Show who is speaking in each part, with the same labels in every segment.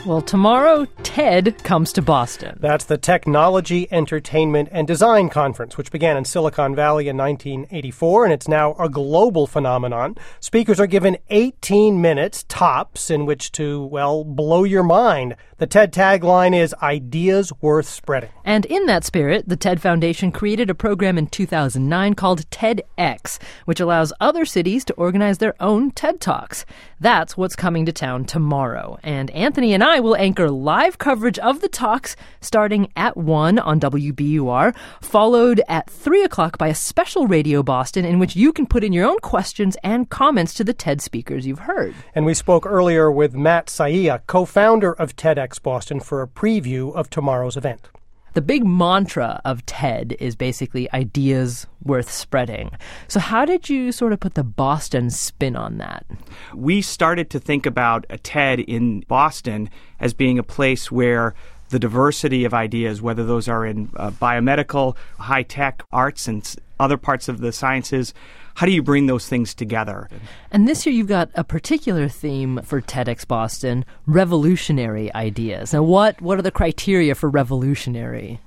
Speaker 1: Well, tomorrow, TED comes to Boston.
Speaker 2: That's the Technology, Entertainment, and Design Conference, which began in Silicon Valley in 1984, and it's now a global phenomenon. Speakers are given 18 minutes, tops, in which to, well, blow your mind. The TED tagline is Ideas Worth Spreading.
Speaker 1: And in that spirit, the TED Foundation created a program in 2009 called TEDx, which allows other cities to organize their own TED Talks. That's what's coming to town tomorrow. And Anthony and I will anchor live coverage of the talks starting at 1 on WBUR, followed at 3 o'clock by a special Radio Boston in which you can put in your own questions and comments to the TED speakers you've heard.
Speaker 2: And we spoke earlier with Matt Saia, co-founder of TEDx Boston, for a preview of tomorrow's event.
Speaker 1: The big mantra of TED is basically ideas worth spreading. So how did you sort of put the Boston spin on that?
Speaker 3: We started to think about a TED in Boston as being a place where the diversity of ideas, whether those are in biomedical, high-tech, arts, and other parts of the sciences, how do you bring those things together?
Speaker 1: And this year you've got a particular theme for TEDx Boston, revolutionary ideas. Now, what are the criteria for revolutionary?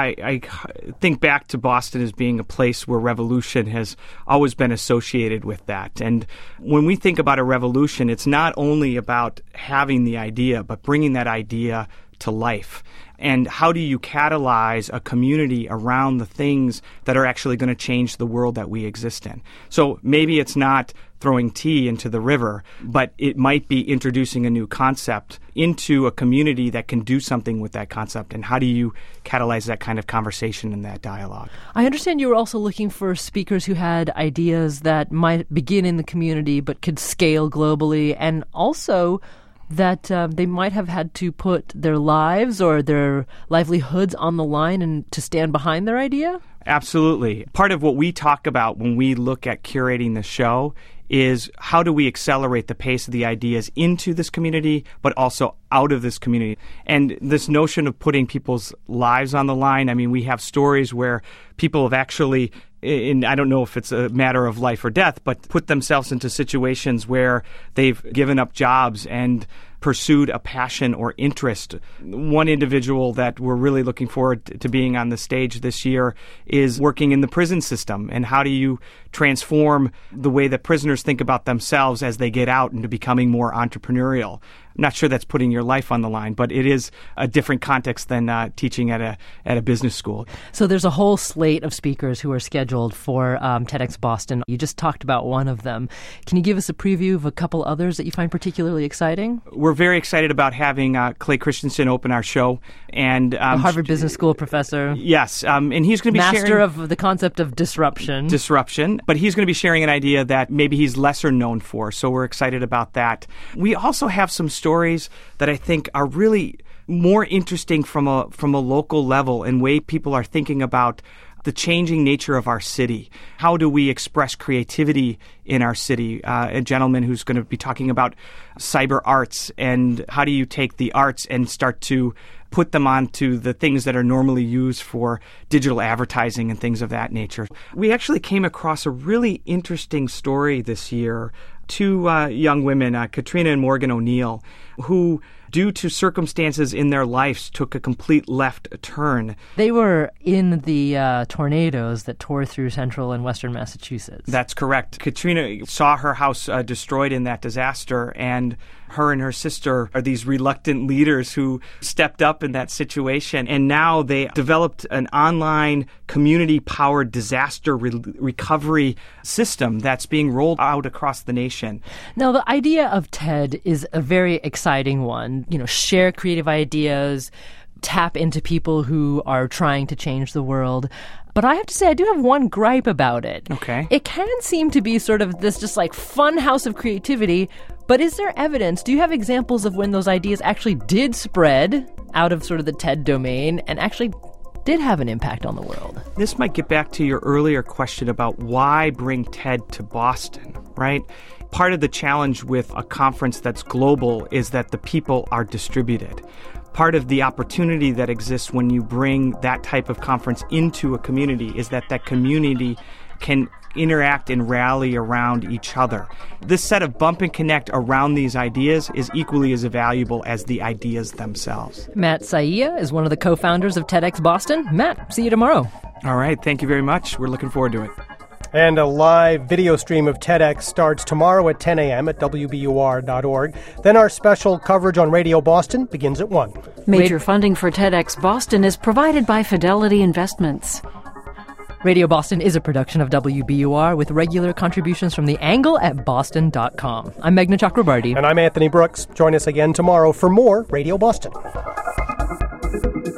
Speaker 3: I think back to Boston as being a place where revolution has always been associated with that. And when we think about a revolution, it's not only about having the idea, but bringing that idea to life. And how do you catalyze a community around the things that are actually going to change the world that we exist in? So maybe it's not throwing tea into the river, but it might be introducing a new concept into a community that can do something with that concept. And how do you catalyze that kind of conversation and that dialogue?
Speaker 1: I understand you were also looking for speakers who had ideas that might begin in the community but could scale globally, and also that they might have had to put their lives or their livelihoods on the line and to stand behind their idea?
Speaker 3: Absolutely. Part of what we talk about when we look at curating the show is how do we accelerate the pace of the ideas into this community, but also out of this community. And this notion of putting people's lives on the line, I mean, we have stories where people have actually, and I don't know if it's a matter of life or death, but put themselves into situations where they've given up jobs and pursued a passion or interest. One individual that we're really looking forward to being on the stage this year is working in the prison system. And how do you transform the way that prisoners think about themselves as they get out into becoming more entrepreneurial? I'm not sure that's putting your life on the line, but it is a different context than teaching at a business school.
Speaker 1: So there's a whole slate of speakers who are scheduled for TEDx Boston. You just talked about one of them. Can you give us a preview of a couple others that you find particularly exciting?
Speaker 3: We're very excited about having Clay Christensen open our show. And
Speaker 1: the Harvard Business School professor.
Speaker 3: Yes, and he's going to be
Speaker 1: master of the concept of disruption.
Speaker 3: But he's going to be sharing an idea that maybe he's lesser known for, so we're excited about that. We also have some stories that I think are really more interesting from a local level and way people are thinking about the changing nature of our city. How do we express creativity in our city? A gentleman who's going to be talking about cyber arts and how do you take the arts and start to put them onto the things that are normally used for digital advertising and things of that nature. We actually came across a really interesting story this year. Two young women, Katrina and Morgan O'Neill, who, due to circumstances in their lives, took a complete left turn.
Speaker 1: They were in the tornadoes that tore through central and western Massachusetts.
Speaker 3: That's correct. Katrina saw her house destroyed in that disaster, and her sister are these reluctant leaders who stepped up in that situation. And now they developed an online community-powered disaster recovery system that's being rolled out across the nation.
Speaker 1: Now, the idea of TED is a very exciting one. You know, share creative ideas, tap into people who are trying to change the world. But I have to say, I do have one gripe about it.
Speaker 3: Okay.
Speaker 1: It can seem to be sort of this just like fun house of creativity, but is there evidence? Do you have examples of when those ideas actually did spread out of sort of the TED domain and actually did have an impact on the world?
Speaker 3: This might get back to your earlier question about why bring TED to Boston, right? Part of the challenge with a conference that's global is that the people are distributed. Part of the opportunity that exists when you bring that type of conference into a community is that that community can interact and rally around each other. This set of bump and connect around these ideas is equally as valuable as the ideas themselves.
Speaker 1: Matt Saia is one of the co-founders of TEDx Boston. Matt, see you tomorrow.
Speaker 3: All right, thank you very much. We're looking forward to it.
Speaker 2: And a live video stream of TEDx starts tomorrow at 10 a.m. at WBUR.org. Then our special coverage on Radio Boston begins at 1.
Speaker 4: Major funding for TEDx Boston is provided by Fidelity Investments.
Speaker 1: Radio Boston is a production of WBUR with regular contributions from The Angle at boston.com. I'm Meghna Chakrabarty.
Speaker 2: And I'm Anthony Brooks. Join us again tomorrow for more Radio Boston.